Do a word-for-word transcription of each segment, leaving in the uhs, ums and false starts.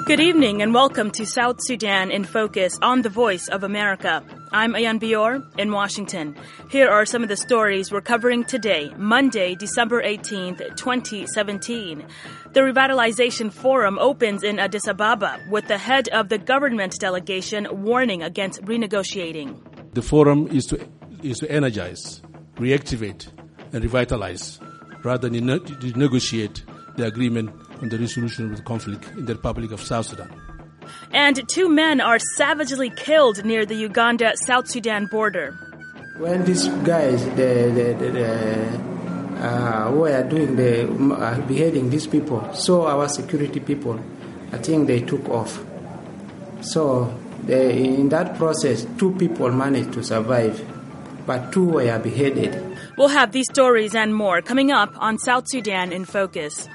Good evening and welcome to South Sudan in Focus on the Voice of America. I'm Ayan Bior in Washington. Here are some of the stories we're covering today, Monday, December eighteenth, twenty seventeen. The Revitalization Forum opens in Addis Ababa with the head of the government delegation warning against renegotiating. The forum is to is to energize, reactivate, and revitalize, rather than ne- negotiate the agreement on the resolution of the conflict in the Republic of South Sudan. And two men are savagely killed near the Uganda-South Sudan border. When these guys, the, the, the, the, uh, who are doing the uh, beheading these people, saw our security people, I think they took off. So they, in that process, two people managed to survive, but two were beheaded. We'll have these stories and more coming up on South Sudan in Focus.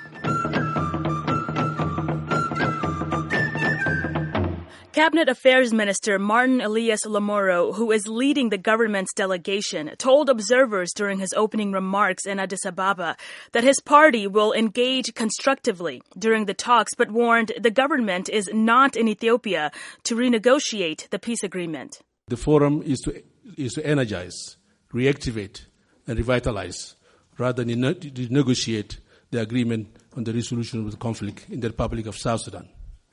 Cabinet Affairs Minister Martin Elias Lamoro, who is leading the government's delegation, told observers during his opening remarks in Addis Ababa that his party will engage constructively during the talks, but warned the government is not in Ethiopia to renegotiate the peace agreement. The forum is to is to energize, reactivate, and revitalize, rather than ne- negotiate the agreement on the resolution of the conflict in the Republic of South Sudan.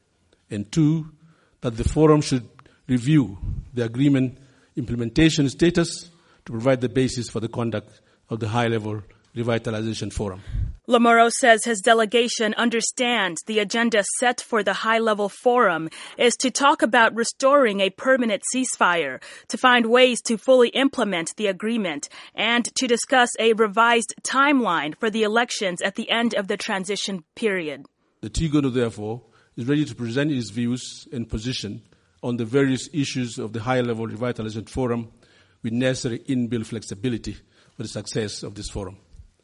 And two, that the forum should review the agreement implementation status to provide the basis for the conduct of the high-level revitalization forum. Lamoro says his delegation understands the agenda set for the high-level forum is to talk about restoring a permanent ceasefire, to find ways to fully implement the agreement, and to discuss a revised timeline for the elections at the end of the transition period. The Tigonu, therefore, is ready to present its views and position on the various issues of the high-level revitalization forum with necessary inbuilt flexibility for the success of this forum.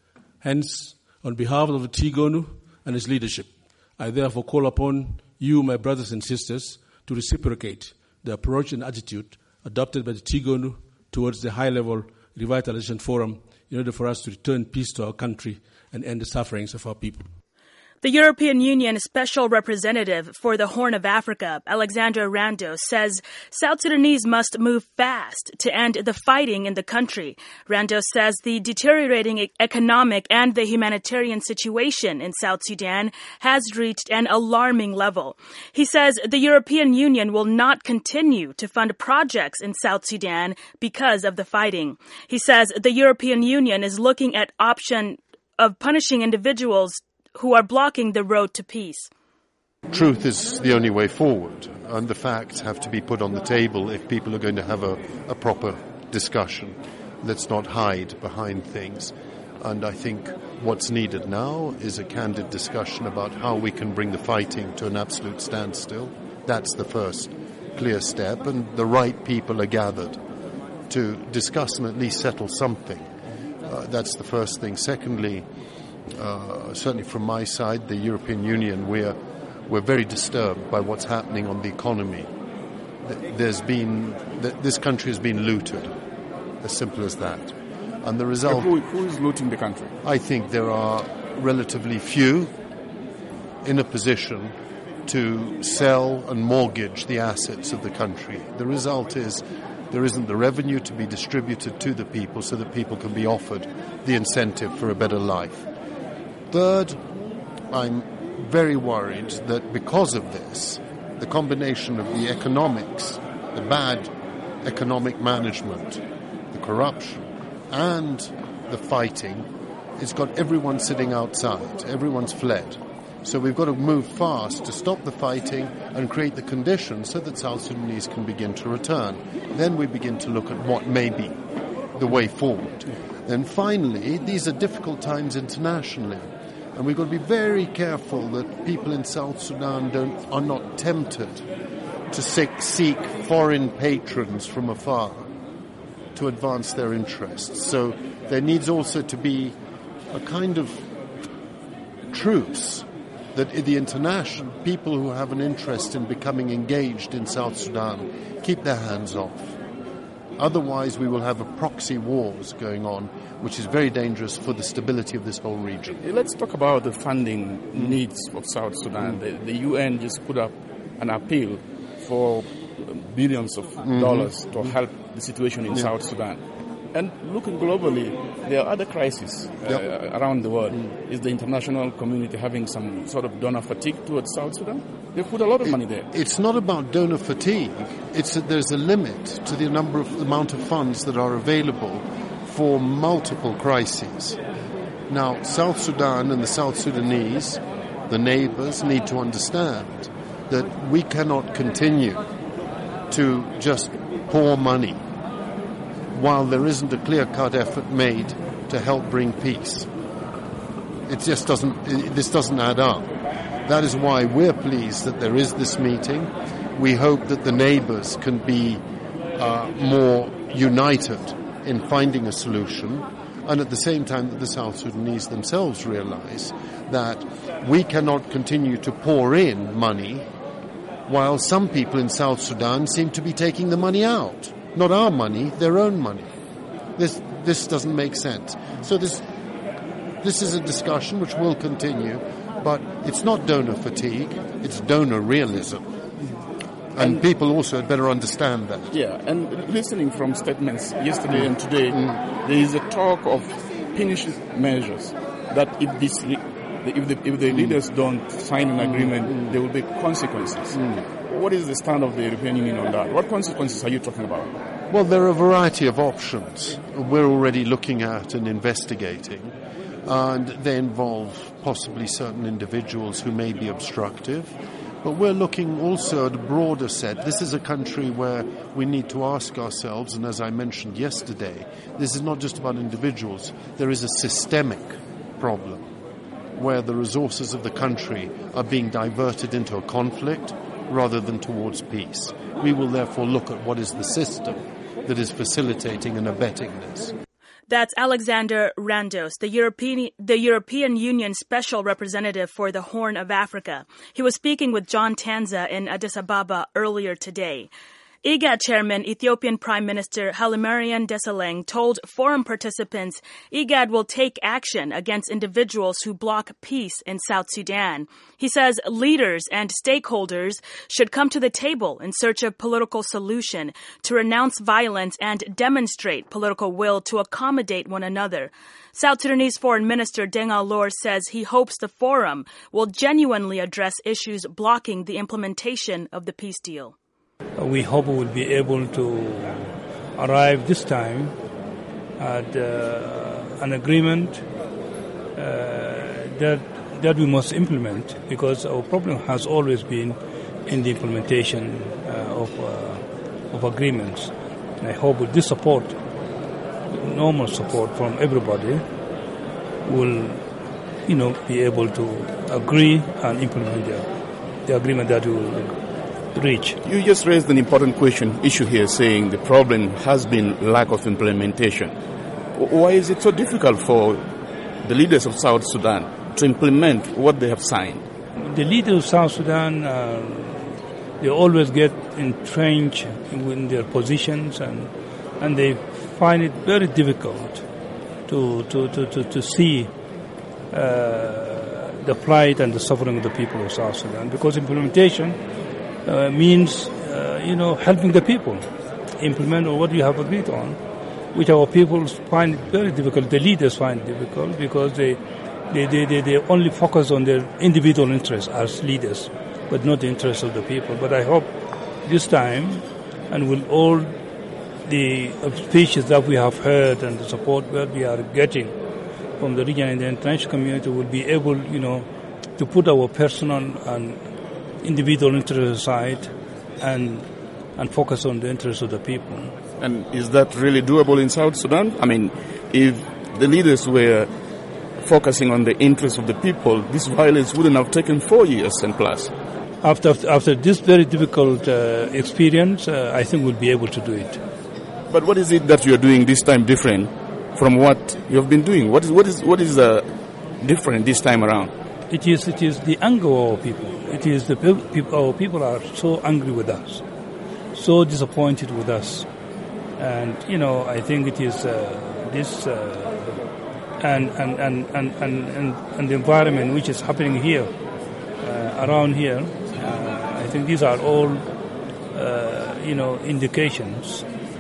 Hence, on behalf of the Tigonu and its leadership, I therefore call upon you, my brothers and sisters, to reciprocate the approach and attitude adopted by the Tigonu towards the high-level revitalization forum in order for us to return peace to our country and end the sufferings of our people. The European Union Special Representative for the Horn of Africa, Alexandra Randos, says South Sudanese must move fast to end the fighting in the country. Randos says the deteriorating economic and the humanitarian situation in South Sudan has reached an alarming level. He says the European Union will not continue to fund projects in South Sudan because of the fighting. He says the European Union is looking at option of punishing individuals who are blocking the road to peace. Truth is the only way forward, and the facts have to be put on the table if people are going to have a, a proper discussion. Let's not hide behind things. And I think what's needed now is a candid discussion about how we can bring the fighting to an absolute standstill. That's the first clear step, and the right people are gathered to discuss and at least settle something. Uh, that's the first thing. Secondly, Uh, certainly from my side, the European Union, we're, we're very disturbed by what's happening on the economy. There's been, this country has been looted, as simple as that. And the result... Who, who is looting the country? I think there are relatively few in a position to sell and mortgage the assets of the country. The result is there isn't the revenue to be distributed to the people so that people can be offered the incentive for a better life. Third, I'm very worried that because of this, the combination of the economics, the bad economic management, the corruption, and the fighting, it's got everyone sitting outside. Everyone's fled. So we've got to move fast to stop the fighting and create the conditions so that South Sudanese can begin to return. Then we begin to look at what may be the way forward. Then finally, these are difficult times internationally. And we've got to be very careful that people in South Sudan don't are not tempted to seek, seek foreign patrons from afar to advance their interests. So there needs also to be a kind of truce that the international people who have an interest in becoming engaged in South Sudan keep their hands off. Otherwise, we will have a proxy wars going on, which is very dangerous for the stability of this whole region. Let's talk about the funding needs of South Sudan. The, the U N just put up an appeal for billions of mm-hmm. dollars to mm-hmm. help the situation in yeah. South Sudan. And looking globally, there are other crises uh, yep. around the world. Mm. Is the international community having some sort of donor fatigue towards South Sudan? They put a lot of it, money there. It's not about donor fatigue. It's that there's a limit to the number of amount of funds that are available for multiple crises. Now, South Sudan and the South Sudanese, the neighbors, need to understand that we cannot continue to just pour money while there isn't a clear-cut effort made to help bring peace. It just doesn't, it, this doesn't add up. That is why we're pleased that there is this meeting. We hope that the neighbors can be uh, more united in finding a solution, and at the same time that the South Sudanese themselves realize that we cannot continue to pour in money while some people in South Sudan seem to be taking the money out. Not our money, their own money. This this doesn't make sense. So this this is a discussion which will continue, but it's not donor fatigue, it's donor realism. And, and people also had better understand that. Yeah, and listening from statements yesterday mm. and today, mm. there is a talk of punitive measures that if this if the, if the mm. leaders don't sign an agreement, mm. there will be consequences. Mm. What is the stand of the European Union on that? What consequences are you talking about? Well, there are a variety of options we're already looking at and investigating, and they involve possibly certain individuals who may be obstructive. But we're looking also at a broader set. This is a country where we need to ask ourselves, and as I mentioned yesterday, this is not just about individuals. There is a systemic problem where the resources of the country are being diverted into a conflict rather than towards peace. We will therefore look at what is the system that is facilitating and abetting this. That's Alexander Randos, the European, the European Union Special Representative for the Horn of Africa. He was speaking with John Tanza in Addis Ababa earlier today. IGAD Chairman, Ethiopian Prime Minister Hailemariam Desalegn told forum participants IGAD will take action against individuals who block peace in South Sudan. He says leaders and stakeholders should come to the table in search of political solution to renounce violence and demonstrate political will to accommodate one another. South Sudanese Foreign Minister Deng Alor says he hopes the forum will genuinely address issues blocking the implementation of the peace deal. We hope we will be able to arrive this time at uh, an agreement uh, that that we must implement, because our problem has always been in the implementation uh, of uh, of agreements. And I hope with this support, normal support from everybody, will, you know, be able to agree and implement the, the agreement that we will reach. You just raised an important question, issue here, saying the problem has been lack of implementation. Why is it so difficult for the leaders of South Sudan to implement what they have signed? The leaders of South Sudan, uh, they always get entrenched in their positions, and and they find it very difficult to to to to, to see uh, the plight and the suffering of the people of South Sudan, because implementation Uh, means, uh, you know, helping the people implement what we have agreed on, which our people find very difficult. The leaders find difficult because they, they, they, they, they only focus on their individual interests as leaders, but not the interests of the people. But I hope this time, and with all the speeches that we have heard and the support that we are getting from the region and the international community, will be able, you know, to put our personal and individual interests aside and and focus on the interests of the people. And is that really doable in South Sudan? I mean, if the leaders were focusing on the interests of the people, this violence wouldn't have taken four years and plus. After after this very difficult uh, experience, uh, I think we'll be able to do it. But what is it that you're doing this time different from what you've been doing? What is what is what is uh, different this time around? It is it is the anger of our people. It is the people. Our people are so angry with us, so disappointed with us, and you know, I think it is uh, this uh, and, and, and, and, and, and and the environment which is happening here, uh, around here. Uh, I think think these are all, uh, you know, indications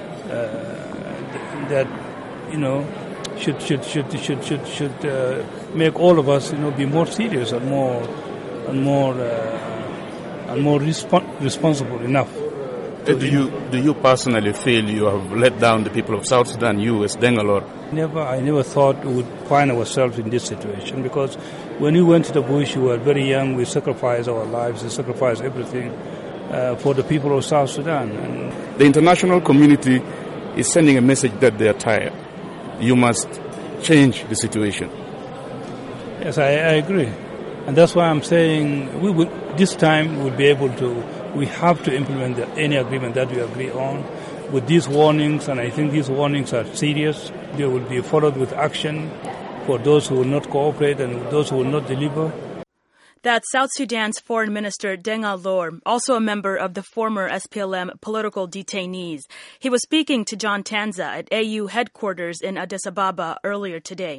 uh, that, you know, should should should should should should uh, make all of us, you know, be more serious and more and more uh, and more respon- responsible enough. Do you do you personally feel you have let down the people of South Sudan, you as Dengalor? Never, I never thought we would find ourselves in this situation, because when we went to the bush, we were very young. We sacrificed our lives, we sacrificed everything uh, for the people of South Sudan. And the international community is sending a message that they are tired. You must change the situation. Yes, I, I agree, and that's why I'm saying we would this time we'll be able to. We have to implement the, any agreement that we agree on with these warnings, and I think these warnings are serious. They will be followed with action for those who will not cooperate and those who will not deliver. That's South Sudan's Foreign Minister Dengalor, also a member of the former S P L M political detainees. He was speaking to John Tanza at A U headquarters in Addis Ababa earlier today.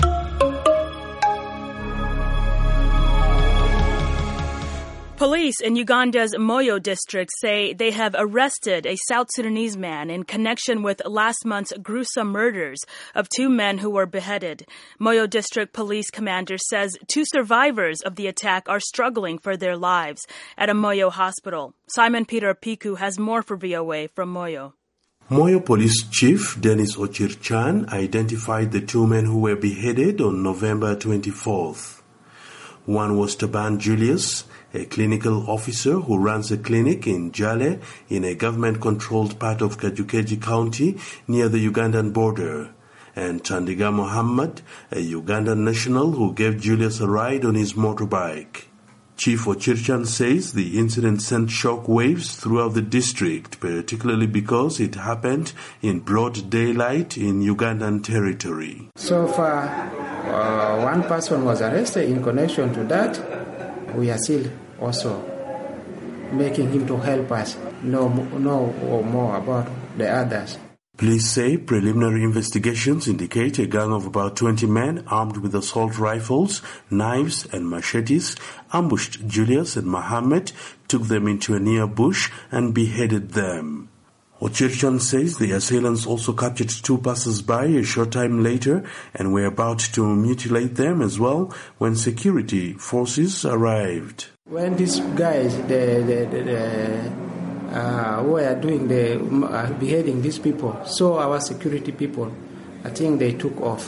Police in Uganda's Moyo district say they have arrested a South Sudanese man in connection with last month's gruesome murders of two men who were beheaded. Moyo district police commander says two survivors of the attack are struggling for their lives at a Moyo hospital. Simon Peter Piku has more for V O A from Moyo. Moyo Police Chief Dennis Ochirchan identified the two men who were beheaded on November twenty-fourth. One was Taban Julius, a clinical officer who runs a clinic in Jale in a government-controlled part of Kajukeji County near the Ugandan border, and Chandiga Muhammad, a Ugandan national who gave Julius a ride on his motorbike. Chief Ochirchan says the incident sent shock waves throughout the district, particularly because it happened in broad daylight in Ugandan territory. So far, uh, one person was arrested in connection to that. We are still also making him to help us know, know more about the others. Police say preliminary investigations indicate a gang of about twenty men armed with assault rifles, knives and machetes ambushed Julius and Mohammed, took them into a near bush and beheaded them. Ochirchan says the assailants also captured two passers-by a short time later and were about to mutilate them as well when security forces arrived. When these guys, the, the, the, the Uh, who are doing the uh, beheading these people, so our security people, I think they took off.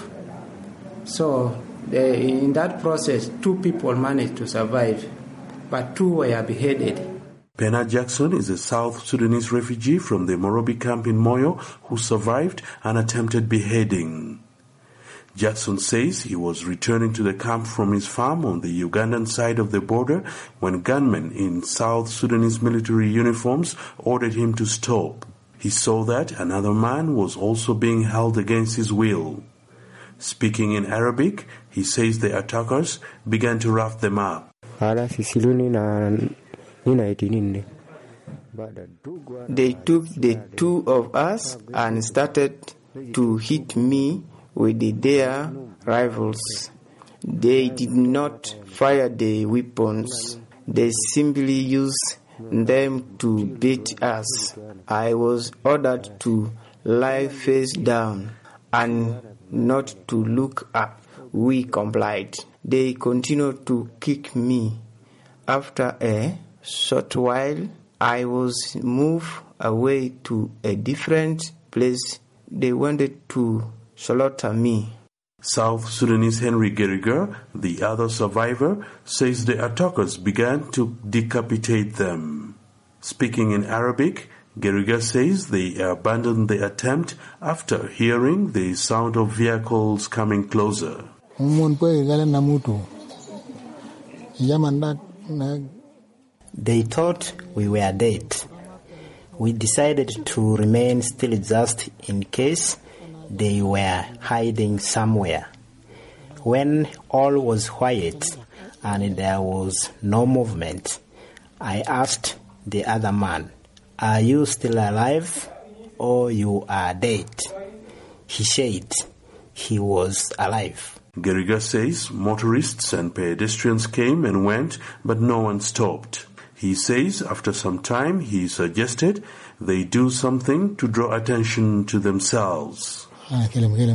So they, in that process, two people managed to survive, but two were beheaded. Pena Jackson is a South Sudanese refugee from the Morobi camp in Moyo who survived an attempted beheading. Jackson says he was returning to the camp from his farm on the Ugandan side of the border when gunmen in South Sudanese military uniforms ordered him to stop. He saw that another man was also being held against his will. Speaking in Arabic, he says the attackers began to rough them up. They took the two of us and started to hit me with their rifles. They did not fire the weapons. They simply used them to beat us. I was ordered to lie face down and not to look up. We complied. They continued to kick me. After a short while, I was moved away to a different place. They wanted to slaughter me. South Sudanese Henry Geriger, the other survivor, says the attackers began to decapitate them. Speaking in Arabic, Geriger says they abandoned the attempt after hearing the sound of vehicles coming closer. They thought we were dead. We decided to remain still just in case they were hiding somewhere. When all was quiet and there was no movement, I asked the other man, "Are you still alive or you are dead?" He said he was alive. Geriger says motorists and pedestrians came and went, but no one stopped. He says after some time he suggested they do something to draw attention to themselves. I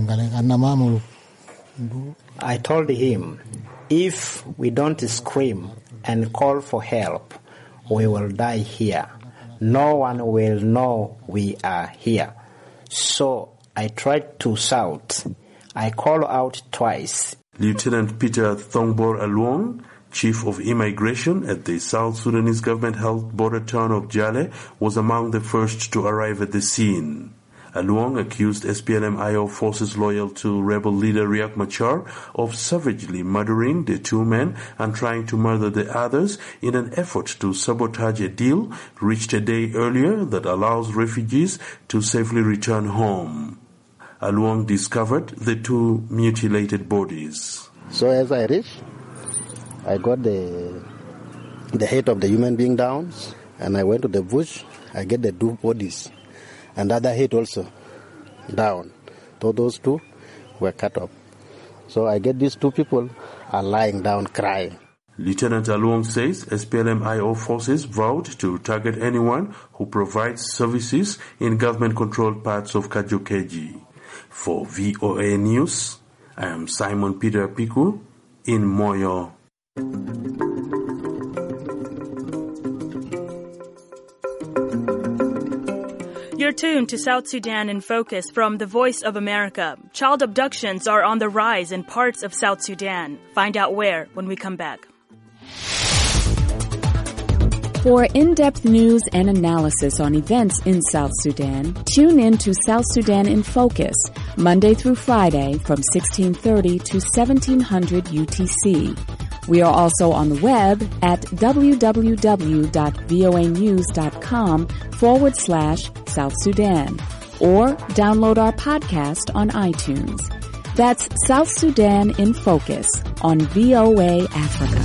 told him, if we don't scream and call for help, we will die here. No one will know we are here. So I tried to shout. I called out twice. Lieutenant Peter Thongbor Alwong, Chief of Immigration at the South Sudanese government-held border town of Jale, was among the first to arrive at the scene. Alwong accused S P L M I O forces loyal to rebel leader Riek Machar of savagely murdering the two men and trying to murder the others in an effort to sabotage a deal reached a day earlier that allows refugees to safely return home. Alwong discovered the two mutilated bodies. So as I reached, I got the the head of the human being down, and I went to the bush. I get the two bodies, and the other head also down. So those two were cut off. So I get these two people are lying down crying. Lieutenant Alwong says S P L M I O forces vowed to target anyone who provides services in government-controlled parts of Kajukeji. For V O A News, I am Simon Peter Piku in Moyo. You're tuned to South Sudan in Focus from the Voice of America. Child abductions are on the rise in parts of South Sudan. Find out where when we come back. For in-depth news and analysis on events in South Sudan, tune in to South Sudan in Focus, Monday through Friday from sixteen thirty to seventeen hundred U T C. We are also on the web at www.voanews.com forward slash South Sudan or download our podcast on iTunes. That's South Sudan in Focus on V O A Africa.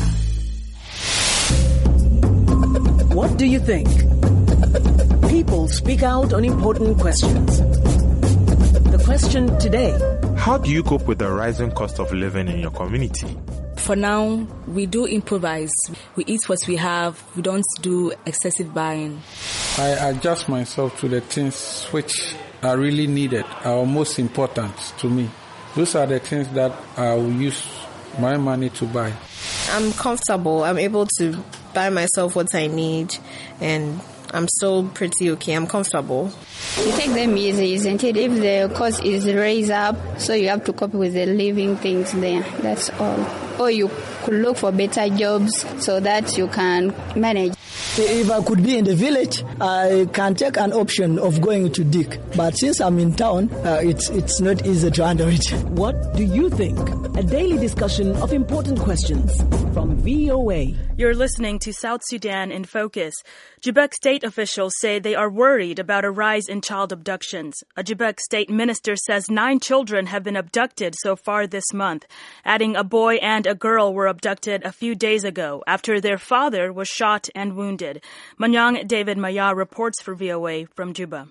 What do you think? People speak out on important questions. The question today: how do you cope with the rising cost of living in your community? For now, we do improvise. We eat what we have. We don't do excessive buying. I adjust myself to the things which are really needed, are most important to me. Those are the things that I will use my money to buy. I'm comfortable. I'm able to buy myself what I need, and I'm still pretty okay. I'm comfortable. You take them easy, isn't it? If the cost is raised up, so you have to cope with the living things there. That's all. Or you could look for better jobs so that you can manage. If I could be in the village, I can take an option of going to dig. But since I'm in town, uh, it's it's not easy to handle it. What do you think? A daily discussion of important questions from V O A. You're listening to South Sudan in Focus. Quebec state officials say they are worried about a rise in child abductions. A Quebec state minister says nine children have been abducted so far this month, adding a boy and a girl were abducted a few days ago after their father was shot and wounded. Manyang David Maya reports for V O A from Juba.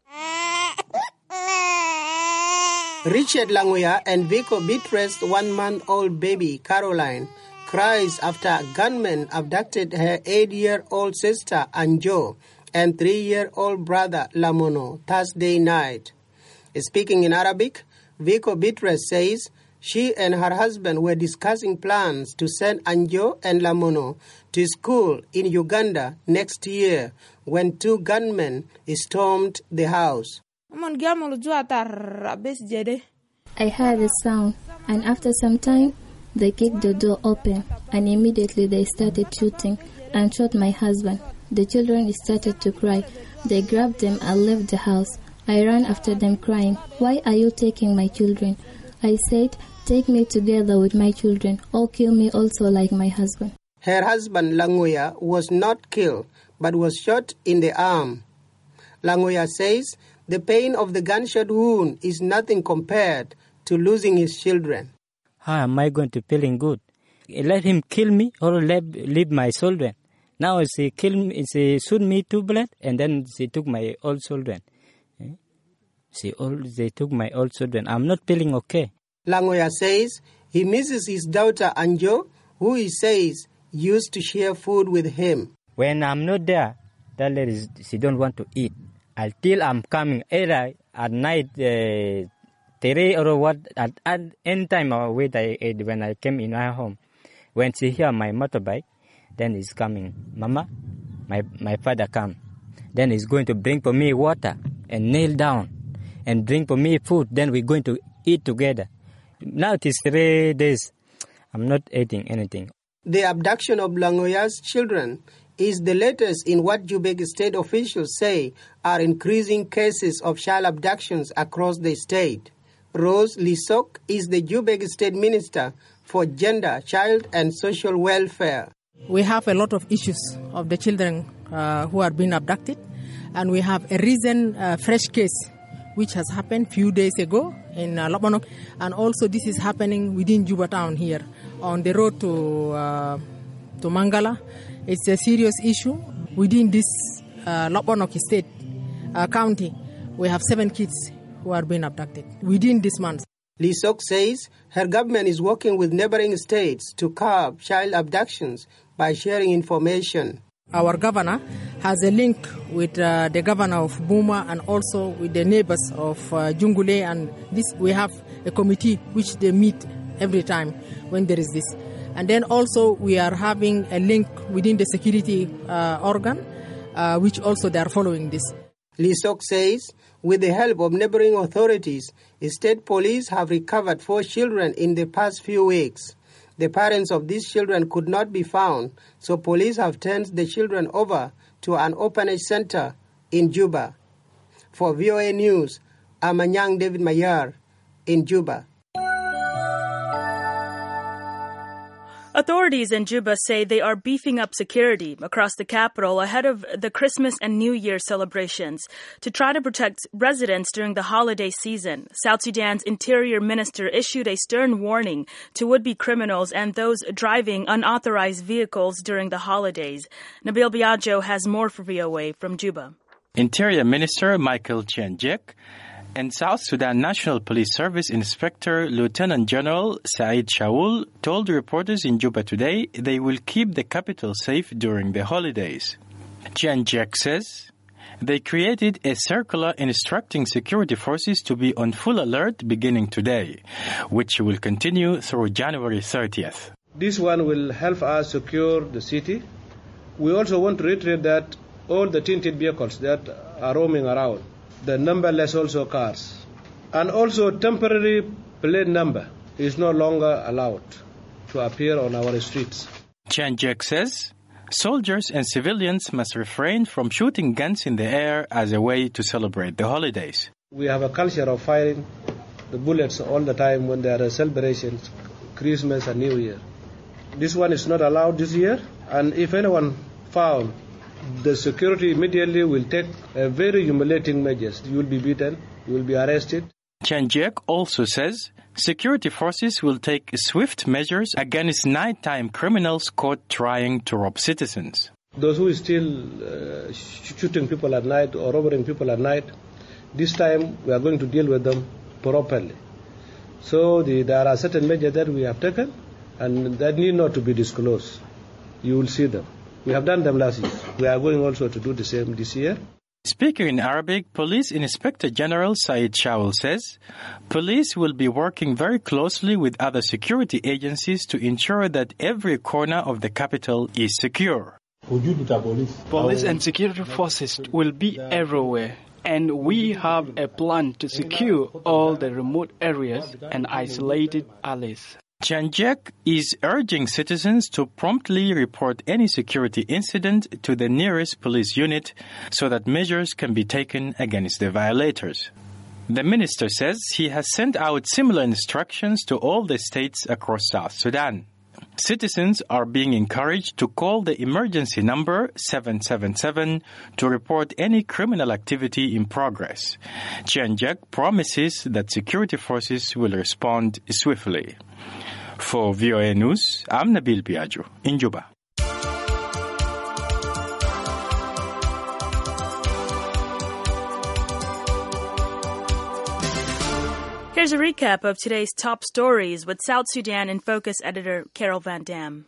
Richard Langoya and Vico Beatrice's one-month-old baby, Caroline, cries after a gunman abducted her eight-year-old sister, Anjo, and three-year-old brother, Lamono, Thursday night. Speaking in Arabic, Vico Beatrice says she and her husband were discussing plans to send Anjo and Lamono to school in Uganda next year when two gunmen stormed the house. I heard a sound, and after some time, they kicked the door open, and immediately they started shooting and shot my husband. The children started to cry. They grabbed them and left the house. I ran after them crying, "Why are you taking my children?" I said, "Take me together with my children, or kill me also like my husband." Her husband, Langoya, was not killed, but was shot in the arm. Langoya says the pain of the gunshot wound is nothing compared to losing his children. How am I going to feeling good? Let him kill me or let leave my children. Now he kill me, he shoot me two blood, and then they took my old children. See, all they took my old children. I'm not feeling okay. Langoya says he misses his daughter Anjo, who he says used to share food with him. When I'm not there, that lady, she don't want to eat. Until I'm coming, either at night, uh, three or what, at, at any time I wait, I ate when I came in my home. When she hear my motorbike, then he's coming. Mama, my, my father come. Then he's going to bring for me water and kneel down and bring for me food. Then we're going to eat together. Now it is three days. I'm not eating anything. The abduction of Langoya's children is the latest in what Jubek state officials say are increasing cases of child abductions across the state. Rose Lisok is the Jubek state minister for gender, child and social welfare. We have a lot of issues of the children uh, who are being abducted, and we have a recent uh, fresh case which has happened a few days ago in uh, Lopmonok, and also this is happening within Juba town here on the road to uh, to Mangala. It's a serious issue within this uh, Lopmonok state uh, county. We have seven kids who are being abducted within this month. Lisok says her government is working with neighboring states to curb child abductions by sharing information. Our governor has a link with uh, the governor of Buma and also with the neighbors of uh, Jungule, and this we have a committee which they meet every time when there is this. And then also we are having a link within the security uh, organ, uh, which also they are following this. Lisok says with the help of neighboring authorities, state police have recovered four children in the past few weeks. The parents of these children could not be found, so police have turned the children over to an orphanage center in Juba. For V O A News, I'm Anyang David Mayar in Juba. Authorities in Juba say they are beefing up security across the capital ahead of the Christmas and New Year celebrations to try to protect residents during the holiday season. South Sudan's Interior Minister issued a stern warning to would-be criminals and those driving unauthorized vehicles during the holidays. Nabil Biagio has more for V O A from Juba. Interior Minister Michael Chianjek and South Sudan National Police Service Inspector Lieutenant General Said Shaul told reporters in Juba today they will keep the capital safe during the holidays. Chianjek says they created a circular instructing security forces to be on full alert beginning today, which will continue through January thirtieth. This one will help us secure the city. We also want to reiterate that all the tinted vehicles that are roaming around, the numberless also cars, and also temporary plate number is no longer allowed to appear on our streets. Chianjek says soldiers and civilians must refrain from shooting guns in the air as a way to celebrate the holidays. We have a culture of firing the bullets all the time when there are celebrations, Christmas and New Year. This one is not allowed this year, and if anyone found, the security immediately will take a very humiliating measures. You will be beaten, you will be arrested. Chianjek also says security forces will take swift measures against nighttime criminals caught trying to rob citizens. Those who are still uh, shooting people at night or robbing people at night, this time we are going to deal with them properly. So the, there are certain measures that we have taken and that need not to be disclosed. You will see them. We have done them last year. We are going also to do the same this year. Speaking in Arabic, Police Inspector General Said Shaul says police will be working very closely with other security agencies to ensure that every corner of the capital is secure. Police and security forces will be everywhere, and we have a plan to secure all the remote areas and isolated alleys. Chianjek is urging citizens to promptly report any security incident to the nearest police unit so that measures can be taken against the violators. The minister says he has sent out similar instructions to all the states across South Sudan. Citizens are being encouraged to call the emergency number seven seven seven to report any criminal activity in progress. Chianjek promises that security forces will respond swiftly. For V O A News, I'm Nabil Biagio in Juba. Here's a recap of today's top stories with South Sudan in Focus editor Carol Van Dam.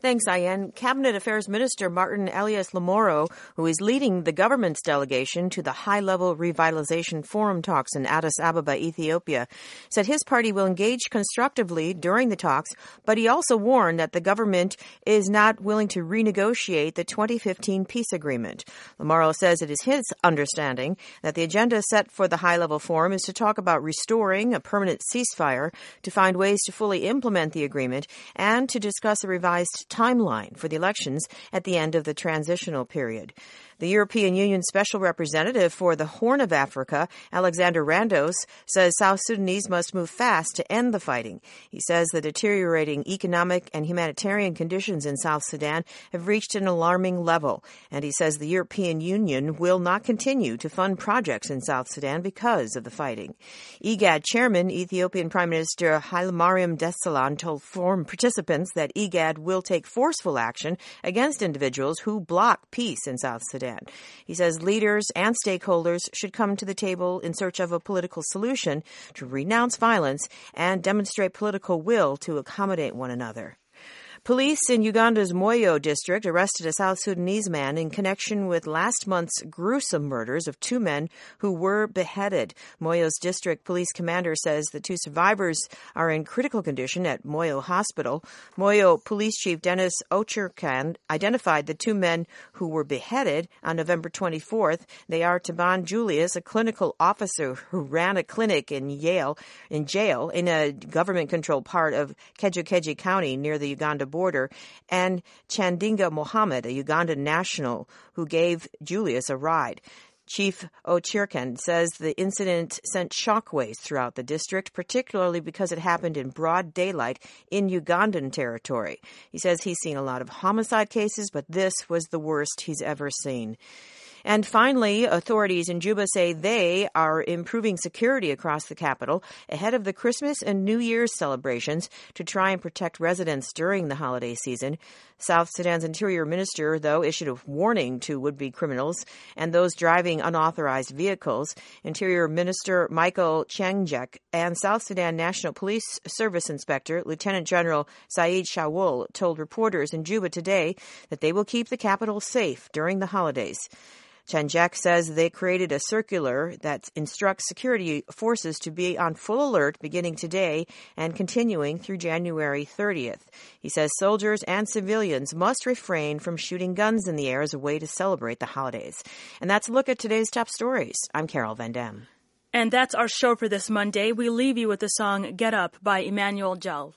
Thanks, Ayan. Cabinet Affairs Minister Martin Elias Lamoro, who is leading the government's delegation to the high-level revitalization forum talks in Addis Ababa, Ethiopia, said his party will engage constructively during the talks, but he also warned that the government is not willing to renegotiate the twenty fifteen peace agreement. Lamoro says it is his understanding that the agenda set for the high-level forum is to talk about restoring a permanent ceasefire, to find ways to fully implement the agreement, and to discuss a revised timeline for the elections at the end of the transitional period. The European Union Special Representative for the Horn of Africa, Alexander Randos, says South Sudanese must move fast to end the fighting. He says the deteriorating economic and humanitarian conditions in South Sudan have reached an alarming level, and he says the European Union will not continue to fund projects in South Sudan because of the fighting. I G A D Chairman, Ethiopian Prime Minister Hailemariam Desalegn, told forum participants that I G A D will take forceful action against individuals who block peace in South Sudan. He says leaders and stakeholders should come to the table in search of a political solution to renounce violence and demonstrate political will to accommodate one another. Police in Uganda's Moyo district arrested a South Sudanese man in connection with last month's gruesome murders of two men who were beheaded. Moyo's district police commander says the two survivors are in critical condition at Moyo Hospital. Moyo Police Chief Dennis Ocherkan identified the two men who were beheaded on November twenty-fourth. They are Taban Julius, a clinical officer who ran a clinic in Yale, in jail in a government-controlled part of Keju-Keji County near the Uganda border, and Chandinga Mohammed, a Ugandan national who gave Julius a ride. Chief Ocherkan says the incident sent shockwaves throughout the district, particularly because it happened in broad daylight in Ugandan territory. He says he's seen a lot of homicide cases, but this was the worst he's ever seen. And finally, authorities in Juba say they are improving security across the capital ahead of the Christmas and New Year's celebrations to try and protect residents during the holiday season. South Sudan's Interior Minister, though, issued a warning to would-be criminals and those driving unauthorized vehicles. Interior Minister Michael Changjek and South Sudan National Police Service Inspector Lieutenant General Saeed Shawul told reporters in Juba today that they will keep the capital safe during the holidays. Chanjak says they created a circular that instructs security forces to be on full alert beginning today and continuing through January thirtieth. He says soldiers and civilians must refrain from shooting guns in the air as a way to celebrate the holidays. And that's a look at today's top stories. I'm Carol Van Dam. And that's our show for this Monday. We leave you with the song Get Up by Emmanuel Jal.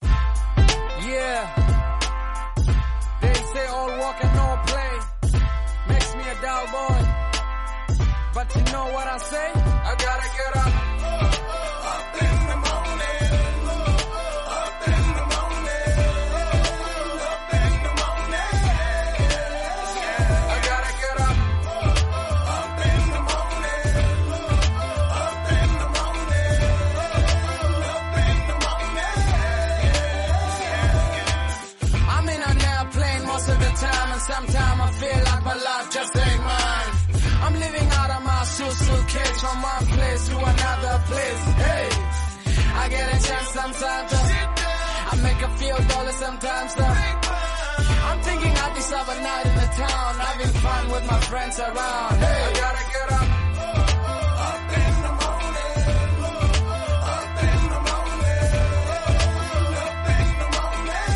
Yeah. They say all walk and no play. Makes me a dull boy. But you know what I say? I gotta get up. Up in the morning. Up in the morning. Up in the morning. I gotta get up. Up in the morning. Up in the morning. Up in the morning. I'm in an airplane most of the time, and sometimes I feel like my life just ain't mine. I'm living out of my suitcase from one place to another place. Hey, I get a chance sometimes to I make a few dollars sometimes to I'm thinking I'll just have a night in the town, having fun with my friends around. Hey, I gotta get up. Up in the morning. Up in the morning. Up in the morning.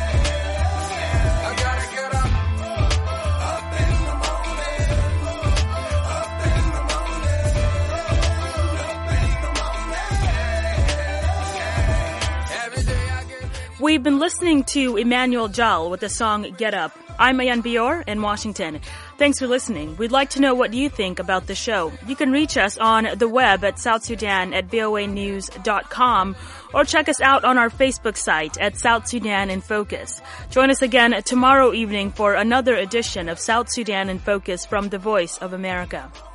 I gotta get up. We've been listening to Emmanuel Jal with the song Get Up. I'm Ayan Bior in Washington. Thanks for listening. We'd like to know what you think about the show. You can reach us on the web at South Sudan at V O A news dot com or check us out on our Facebook site at South Sudan in Focus. Join us again tomorrow evening for another edition of South Sudan in Focus from the Voice of America.